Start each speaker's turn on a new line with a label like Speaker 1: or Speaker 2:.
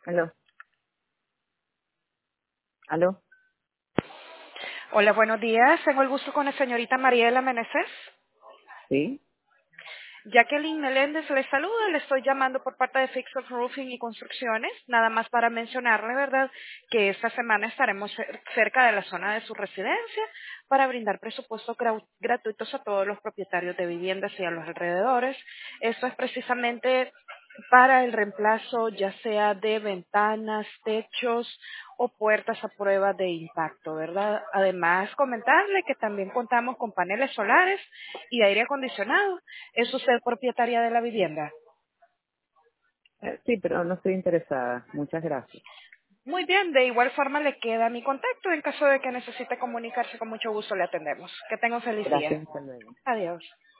Speaker 1: Aló, aló,
Speaker 2: Hola, buenos días. Tengo el gusto con la señorita Mariela Meneses.
Speaker 1: sí.
Speaker 2: Jacqueline Meléndez le saluda. Le estoy llamando por parte de Fix Up Roofing y Construcciones. Nada más para mencionarle, ¿verdad?, que esta semana estaremos cerca de la zona de su residencia para brindar presupuestos gratuitos a todos los propietarios de viviendas y a los alrededores. Esto es precisamente para el reemplazo ya sea de ventanas, techos o puertas a prueba de impacto, ¿verdad? Además, comentarle que también contamos con paneles solares y aire acondicionado. ¿Es usted propietaria de la vivienda?
Speaker 1: Sí, pero no estoy interesada. Muchas gracias.
Speaker 2: Muy bien, de igual forma le queda mi contacto. En caso de que necesite comunicarse, con mucho gusto le atendemos. Que tenga un feliz día.
Speaker 1: Gracias, hasta luego.
Speaker 2: Adiós.